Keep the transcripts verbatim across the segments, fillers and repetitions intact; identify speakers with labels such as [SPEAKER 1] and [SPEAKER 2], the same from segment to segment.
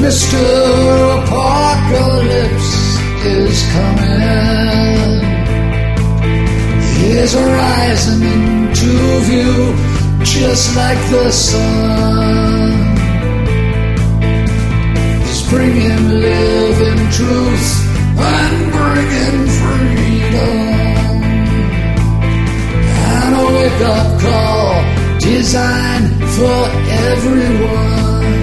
[SPEAKER 1] Mister Apocalypse is coming. He's rising into view just like the sun. He's bringing living truth and bringing freedom. And a wake-up call designed for everyone.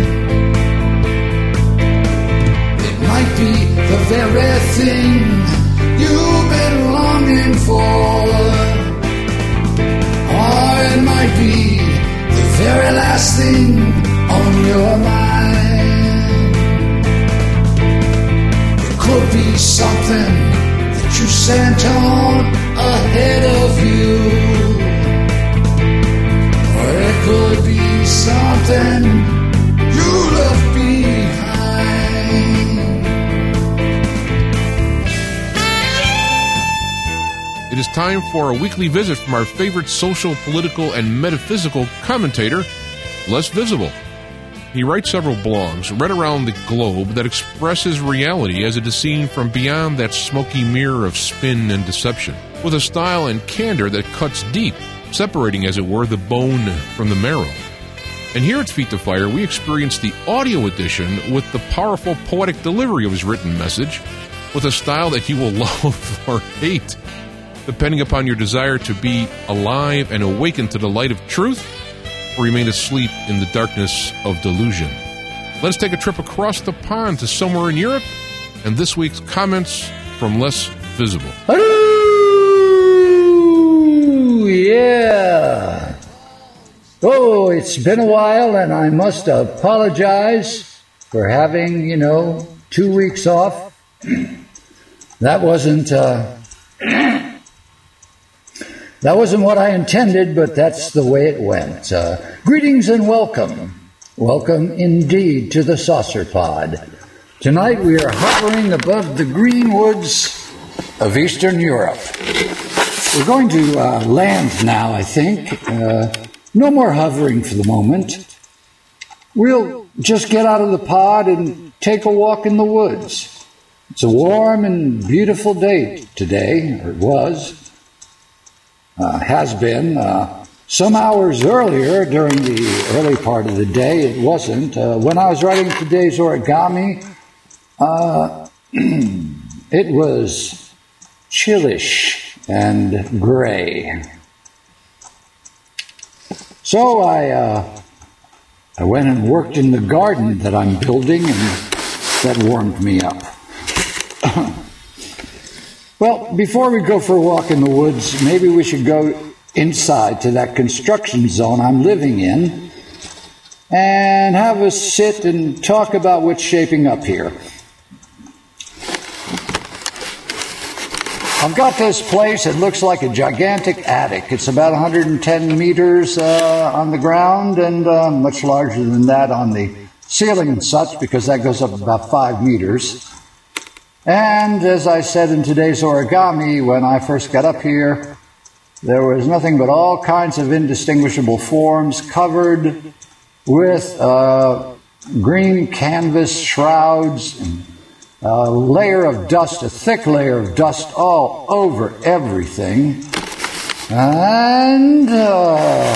[SPEAKER 1] It might be the very thing you've been longing for, or it might be the very last thing on your mind. It could be something that you sent on ahead of you, or it could be something you left behind.
[SPEAKER 2] It is time for a weekly visit from our favorite social, political, and metaphysical commentator, Les Visible. He writes several blogs right around the globe that express his reality as it is seen from beyond that smoky mirror of spin and deception, with a style and candor that cuts deep, separating, as it were, the bone from the marrow. And here at Feet to Fire, we experience the audio edition with the powerful poetic delivery of his written message, with a style that you will love or hate, depending upon your desire to be alive and awaken to the light of truth, or remain asleep in the darkness of delusion. Let's take a trip across the pond to somewhere in Europe, and this week's comments from Les Visible.
[SPEAKER 3] Hello! Yeah! Oh, it's been a while, and I must apologize for having, you know, two weeks off. That wasn't, uh... That wasn't what I intended, but that's the way it went. Uh, greetings and welcome. Welcome indeed to the Saucer Pod. Tonight we are hovering above the green woods of Eastern Europe. We're going to uh, land now, I think. Uh, no more hovering for the moment. We'll just get out of the pod and take a walk in the woods. It's a warm and beautiful day today, or it was. Uh, has been. Uh, some hours earlier, during the early part of the day, it wasn't. Uh, when I was writing today's origami, uh, it was chillish and gray. So I, uh, I went and worked in the garden that I'm building, and that warmed me up. Well, before we go for a walk in the woods, maybe we should go inside to that construction zone I'm living in and have a sit and talk about what's shaping up here. I've got this place. It looks like a gigantic attic. It's about one hundred ten meters uh, on the ground and uh, much larger than that on the ceiling and such, because that goes up about five meters. And as I said in today's origami, when I first got up here, there was nothing but all kinds of indistinguishable forms covered with uh, green canvas shrouds, and a layer of dust, a thick layer of dust all over everything. And uh,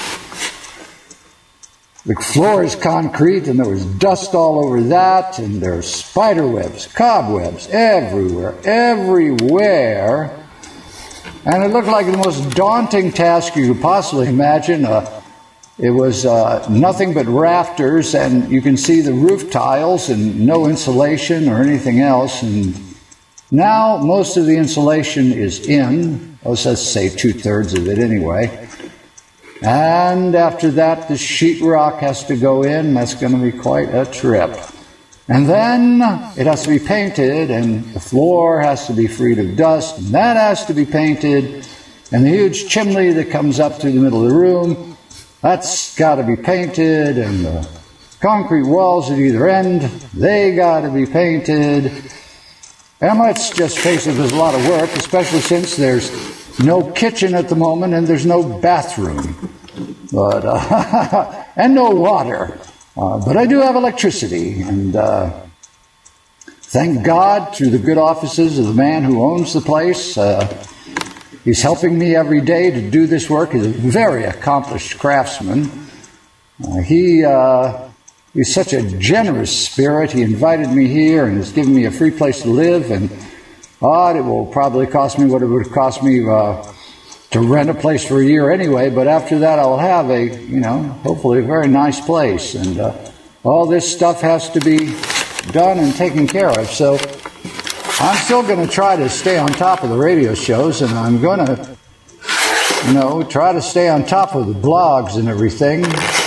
[SPEAKER 3] the floor is concrete, and there was dust all over that, and there's spider webs, cobwebs everywhere, everywhere. And it looked like the most daunting task you could possibly imagine. Uh, it was uh, nothing but rafters, and you can see the roof tiles and no insulation or anything else. And now most of the insulation is in. Let's just say two-thirds of it anyway. And after that, the sheetrock has to go in. That's going to be quite a trip. And then it has to be painted, and the floor has to be freed of dust, and that has to be painted. And the huge chimney that comes up through the middle of the room, that's got to be painted. And the concrete walls at either end, they got to be painted. And let's just face it, there's a lot of work, especially since there's no kitchen at the moment, and there's no bathroom, but uh, and no water. Uh, but I do have electricity, and uh, thank God, through the good offices of the man who owns the place, uh, he's helping me every day to do this work. He's a very accomplished craftsman. Uh, he uh, he's such a generous spirit. He invited me here and has given me a free place to live, and oh, it will probably cost me what it would cost me uh, to rent a place for a year anyway, but after that I'll have a, you know, hopefully a very nice place. And uh, all this stuff has to be done and taken care of. So I'm still going to try to stay on top of the radio shows, and I'm going to, you know, try to stay on top of the blogs and everything.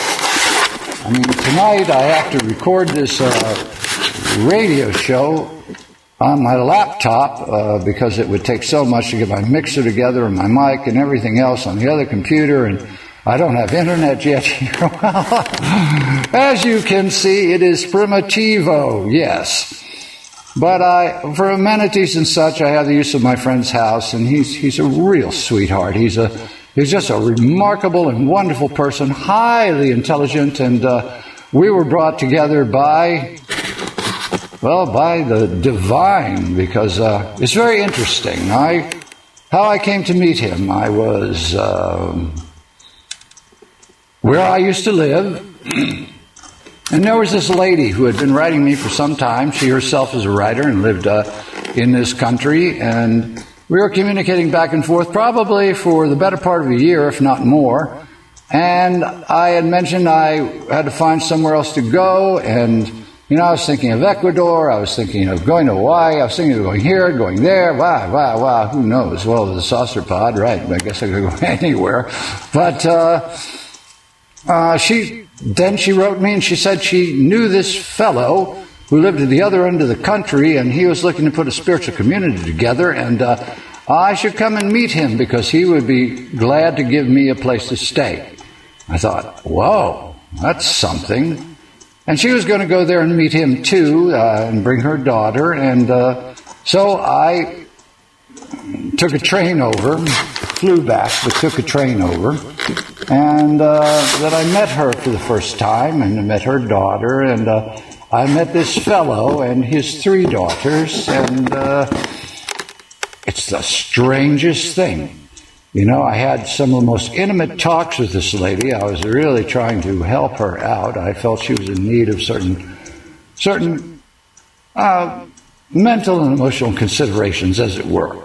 [SPEAKER 3] I mean, tonight I have to record this uh, radio show on my laptop uh, because it would take so much to get my mixer together and my mic and everything else on the other computer, and I don't have internet yet here. As you can see, it is primitivo, yes. But I, for amenities and such, I have the use of my friend's house, and he's he's a real sweetheart. He's a he's just a remarkable and wonderful person, highly intelligent, and uh, we were brought together by, well, by the divine, because uh, it's very interesting. I, how I came to meet him, I was uh, where I used to live, and there was this lady who had been writing me for some time. She herself is a writer and lived uh, in this country, and we were communicating back and forth probably for the better part of a year, if not more. And I had mentioned I had to find somewhere else to go, and you know, I was thinking of Ecuador, I was thinking of going to Hawaii, I was thinking of going here, going there, wow, wow, wow, who knows? Well, the saucer pod, right, I guess I could go anywhere. But uh, uh, she, then she wrote me and she said she knew this fellow who lived at the other end of the country, and he was looking to put a spiritual community together, and uh, I should come and meet him because he would be glad to give me a place to stay. I thought, whoa, that's something. And she was going to go there and meet him too, uh, and bring her daughter. And uh, so I took a train over, flew back, but took a train over. And uh, then I met her for the first time, and I met her daughter, and uh, I met this fellow and his three daughters, and uh, it's the strangest thing. You know, I had some of the most intimate talks with this lady. I was really trying to help her out. I felt she was in need of certain, certain uh, mental and emotional considerations, as it were.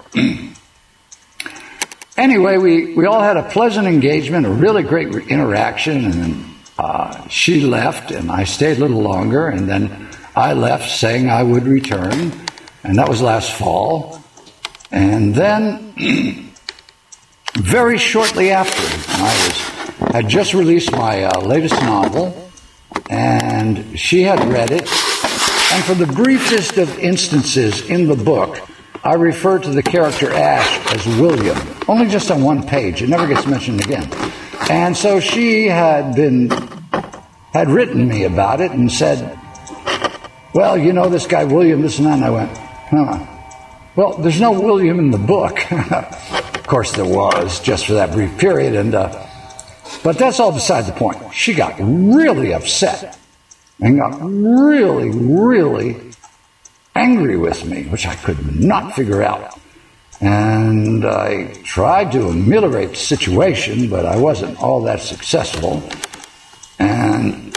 [SPEAKER 3] Anyway, we, we all had a pleasant engagement, a really great interaction, and then uh, she left, and I stayed a little longer, and then I left saying I would return, and that was last fall. And then very shortly after, I was had just released my uh, latest novel, and she had read it. And for the briefest of instances in the book, I refer to the character Ash as William, only just on one page. It never gets mentioned again. And so she had been had written me about it and said, well, you know, this guy William, this and that. And I went, huh. Well, there's no William in the book. Of course there was, just for that brief period, and uh, but that's all beside the point. She got really upset and got really, really angry with me, which I could not figure out. And I tried to ameliorate the situation, but I wasn't all that successful. And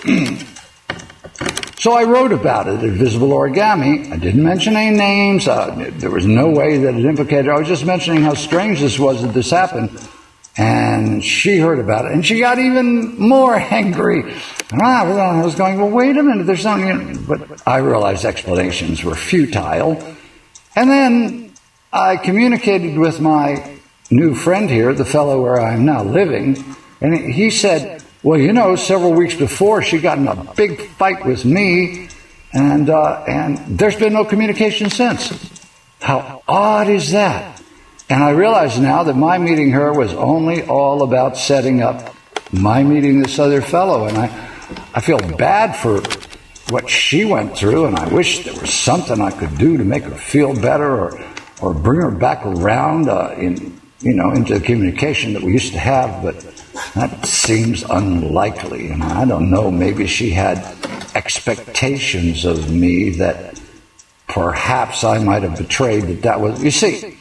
[SPEAKER 3] so I wrote about it at Visible Origami. I didn't mention any names. Uh, there was no way that it implicated. I was just mentioning how strange this was that this happened. And she heard about it, and she got even more angry. And I was going, well, wait a minute, there's something. But I realized explanations were futile. And then I communicated with my new friend here, the fellow where I'm now living, and he said, well, you know, several weeks before, she got in a big fight with me, and uh, and there's been no communication since. How odd is that? And I realize now that my meeting her was only all about setting up my meeting this other fellow, and I, I feel bad for what she went through, and I wish there was something I could do to make her feel better, or or bring her back around uh, in you know into the communication that we used to have, but that seems unlikely. And I don't know, maybe she had expectations of me that perhaps I might have betrayed that that was... You see,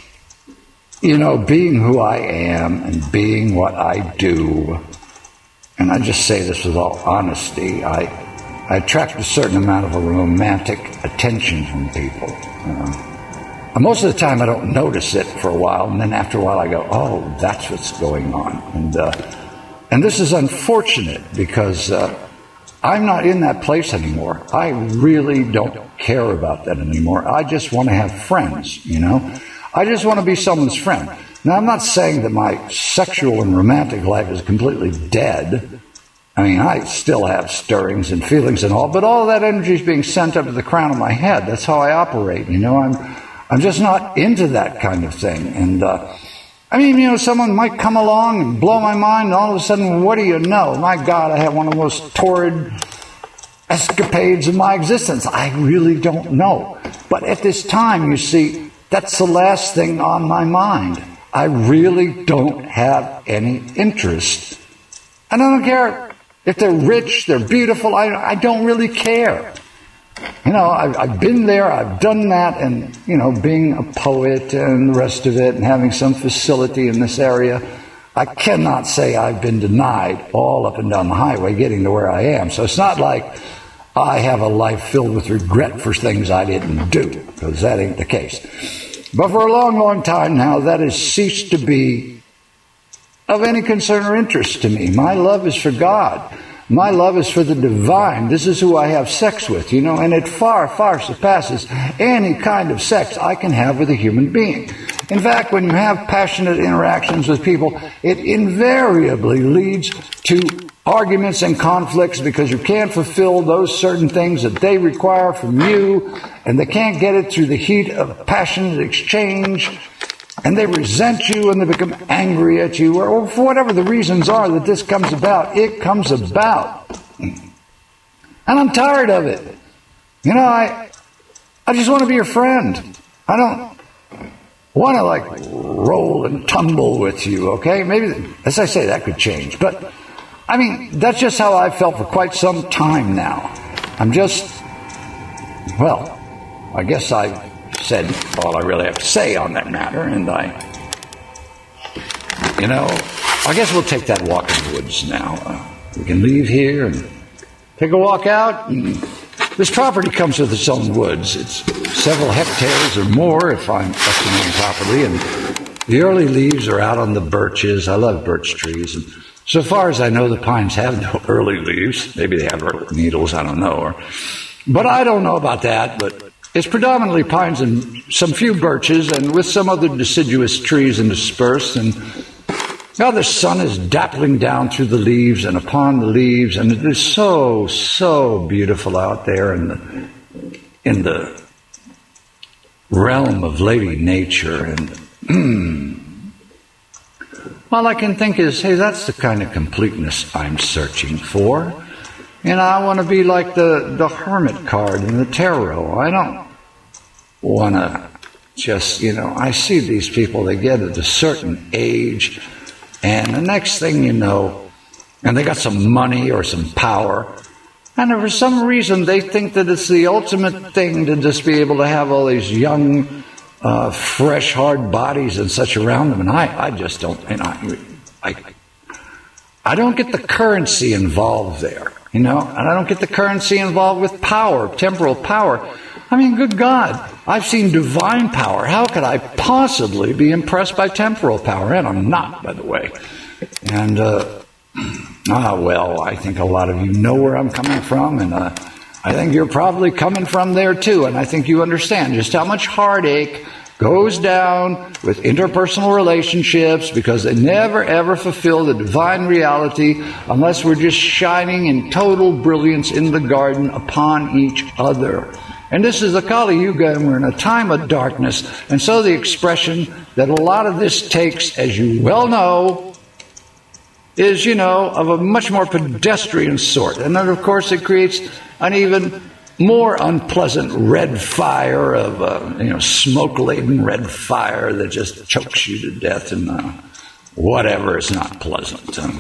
[SPEAKER 3] you know, being who I am and being what I do, and I just say this with all honesty, I, I attract a certain amount of a romantic attention from people. You know? And most of the time I don't notice it for a while, and then after a while I go, oh, that's what's going on. And uh, and this is unfortunate because uh, I'm not in that place anymore. I really don't care about that anymore. I just want to have friends, you know. I just want to be someone's friend. Now, I'm not saying that my sexual and romantic life is completely dead. I mean, I still have stirrings and feelings and all, but all of that energy is being sent up to the crown of my head. That's how I operate, you know. I'm I'm just not into that kind of thing. And, uh, I mean, you know, someone might come along and blow my mind, and all of a sudden, what do you know? My God, I have one of the most torrid escapades of my existence. I really don't know. But at this time, you see, that's the last thing on my mind. I really don't have any interest. And I don't care if they're rich, they're beautiful. I, I don't really care. You know, I've, I've been there, I've done that, and, you know, being a poet and the rest of it and having some facility in this area, I cannot say I've been denied all up and down the highway getting to where I am. So it's not like I have a life filled with regret for things I didn't do, because that ain't the case. But for a long, long time now, that has ceased to be of any concern or interest to me. My love is for God. My love is for the divine. This is who I have sex with, you know, and it far, far surpasses any kind of sex I can have with a human being. In fact, when you have passionate interactions with people, it invariably leads to arguments and conflicts because you can't fulfill those certain things that they require from you, and they can't get it through the heat of passionate exchange, and they resent you and they become angry at you, or for whatever the reasons are that this comes about, it comes about. And I'm tired of it. You know, I I just want to be your friend. I don't want to, like, roll and tumble with you, okay? Maybe, as I say, that could change. But, I mean, that's just how I've felt for quite some time now. I'm just, well, I guess I said all I really have to say on that matter, and I, you know, I guess we'll take that walk in the woods now. Uh, we can leave here and take a walk out. And this property comes with its own woods. It's several hectares or more, if I'm estimating properly, and the early leaves are out on the birches. I love birch trees, and so far as I know, the pines have no early leaves. Maybe they have early needles, I don't know. Or, but I don't know about that, but it's predominantly pines and some few birches, and with some other deciduous trees interspersed. And now the sun is dappling down through the leaves and upon the leaves, and it is so, so beautiful out there in the in the realm of Lady Nature. And mm, all I can think is, hey, that's the kind of completeness I'm searching for. And I want to be like the, the hermit card in the tarot. I don't want to just, you know, I see these people, they get at a certain age, and the next thing you know, and they got some money or some power, and for some reason they think that it's the ultimate thing to just be able to have all these young, uh, fresh, hard bodies and such around them. And I, I just don't, and I, I, I don't get the currency involved there. You know, and I don't get the currency involved with power, temporal power. I mean, good God, I've seen divine power. How could I possibly be impressed by temporal power? And I'm not, by the way. And, uh, ah, well, I think a lot of you know where I'm coming from, and uh, I think you're probably coming from there too, and I think you understand just how much heartache goes down with interpersonal relationships because they never ever fulfill the divine reality unless we're just shining in total brilliance in the garden upon each other. And this is the Kali Yuga, and we're in a time of darkness. And so the expression that a lot of this takes, as you well know, is, you know, of a much more pedestrian sort. And then, of course, it creates an even more unpleasant red fire of, uh, you know, smoke-laden red fire that just chokes you to death. And uh, whatever is not pleasant. Um,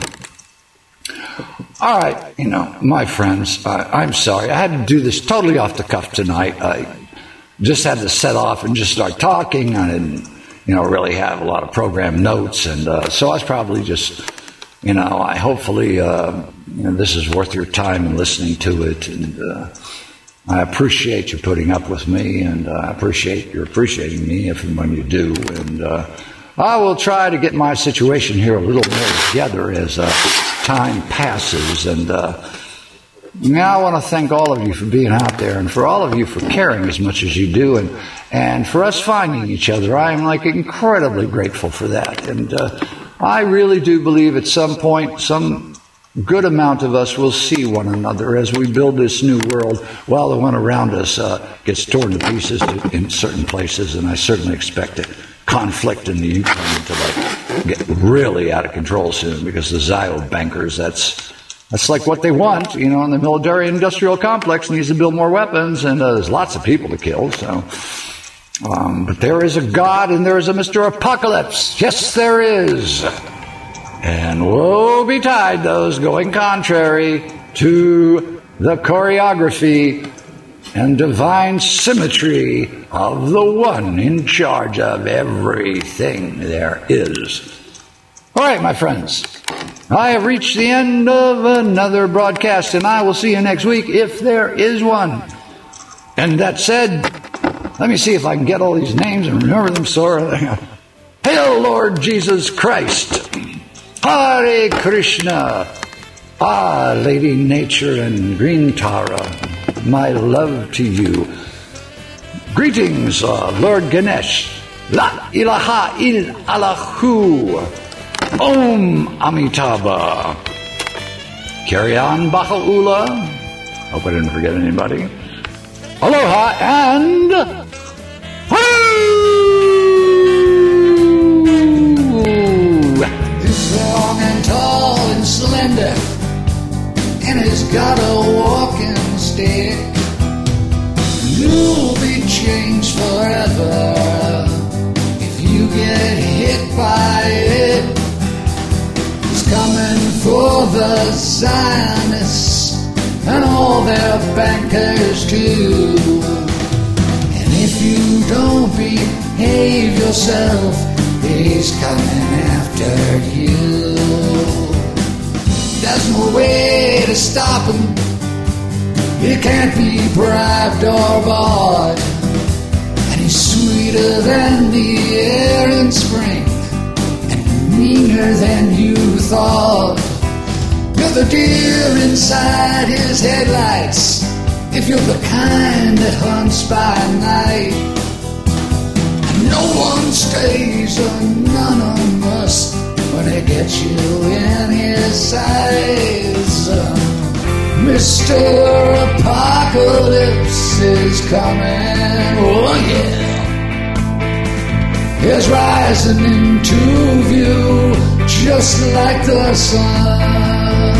[SPEAKER 3] all right, you know, my friends, uh, I'm sorry. I had to do this totally off the cuff tonight. I just had to set off and just start talking. I didn't, you know, really have a lot of program notes, and uh, so I was probably just, you know, I hopefully, uh, you know, this is worth your time in listening to it, and uh, I appreciate you putting up with me, and uh, I appreciate you appreciating me if and when you do, and uh, I will try to get my situation here a little more together as uh, time passes, and uh, now I want to thank all of you for being out there, and for all of you for caring as much as you do, and and for us finding each other. I am like incredibly grateful for that, and uh, I really do believe at some point some good amount of us will see one another as we build this new world, while the one around us uh, gets torn to pieces in certain places, and I certainly expect it. Conflict in the Ukraine to like get really out of control soon, because the Zio bankers, that's that's like what they want, you know, and the military-industrial complex needs to build more weapons, and uh, there's lots of people to kill, so... Um, but there is a God and there is a Mister Apocalypse. Yes, there is. And woe betide those going contrary to the choreography and divine symmetry of the one in charge of everything there is. All right, my friends, I have reached the end of another broadcast, and I will see you next week if there is one. And that said, let me see if I can get all these names and remember them. So, Hail, Lord Jesus Christ. Hare Krishna. Ah, Lady Nature and Green Tara, my love to you. Greetings, uh, Lord Ganesh. La ilaha il Allahu. Om Amitabha. Carry on, Baha'u'llah. Hope I didn't forget anybody. Aloha and...
[SPEAKER 1] He's long and tall and slender, and he's got a walking stick. You'll be changed forever if you get hit by it. He's coming for the Zionists and all their bankers too. And if you don't behave yourself, he's coming after you. There's no way to stop him. He can't be bribed or bought. And he's sweeter than the air in spring, and meaner than you thought. You're the deer inside his headlights, if you're the kind that hunts by night. And no one stays anonymous when he gets you in his sights. Mister Apocalypse is coming, oh yeah. He's rising into view just like the sun.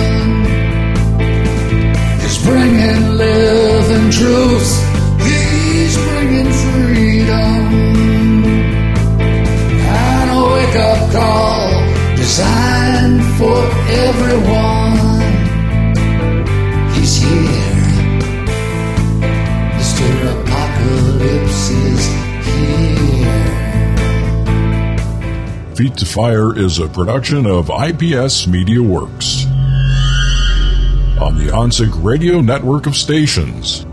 [SPEAKER 1] He's bringing living truth, he's bringing freedom, and a wake-up call designed for everyone. He's here. Mister Apocalypse is here.
[SPEAKER 4] Feet to Fire is a production of I P S Media Works on the OnSync Radio network of stations.